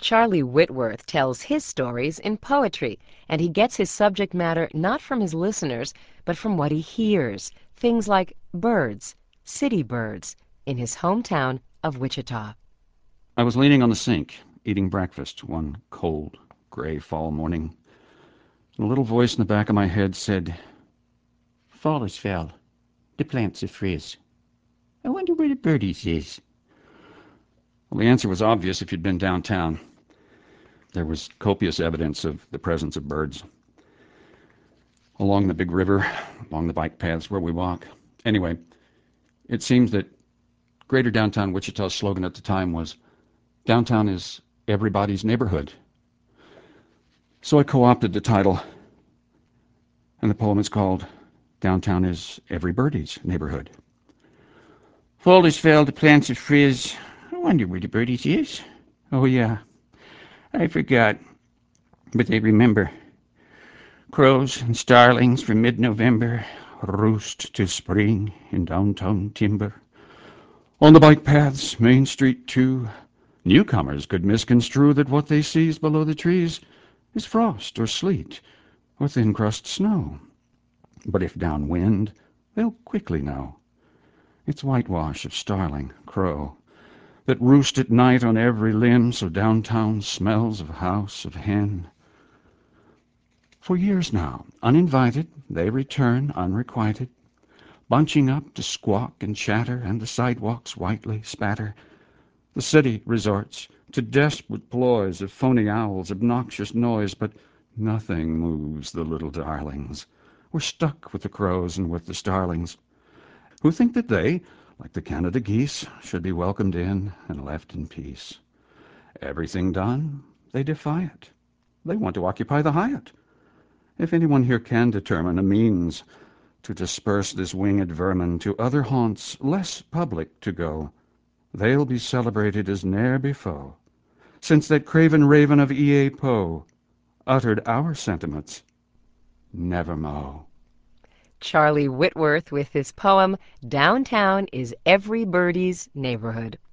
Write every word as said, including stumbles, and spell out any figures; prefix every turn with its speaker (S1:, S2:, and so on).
S1: Charlie Whitworth tells his stories in poetry, and he gets his subject matter not from his listeners, but from what he hears. Things like birds, city birds, in his hometown of Wichita.
S2: I was leaning on the sink, eating breakfast, one cold, gray fall morning. And a little voice in the back of my head said, "Fall is fell. The plants are frizz. I wonder where the birdies is." Well, the answer was obvious if you'd been downtown. There was copious evidence of the presence of birds. Along the big river, along the bike paths where we walk. Anyway, it seems that Greater Downtown Wichita's slogan at the time was, "Downtown is everybody's neighborhood." So I co-opted the title, and the poem is called "Downtown is Every Birdie's Neighborhood." Fall is fell, the plants are frizz. I wonder where the birdies is. Oh yeah, I forgot, but they remember. Crows and starlings from mid-November roost to spring in downtown timber. On the bike paths, Main Street too, newcomers could misconstrue that what they sees below the trees is frost or sleet or thin crust snow. But if downwind, they'll quickly know. It's whitewash of starling, crow, that roost at night on every limb, so downtown smells of house, of hen. For years now, uninvited, they return unrequited, bunching up to squawk and chatter, and the sidewalks whitely spatter. The city resorts to desperate ploys of phony owls, obnoxious noise, but nothing moves the little darlings. We're stuck with the crows and with the starlings, who think that they, like the Canada geese, should be welcomed in and left in peace. Everything done, they defy it. They want to occupy the Hyatt. If anyone here can determine a means to disperse this winged vermin to other haunts less public to go, they'll be celebrated as ne'er before, since that craven raven of E A Poe uttered our sentiments nevermo.
S1: Charlie Whitworth with his poem, "Downtown is Every Birdie's Neighborhood."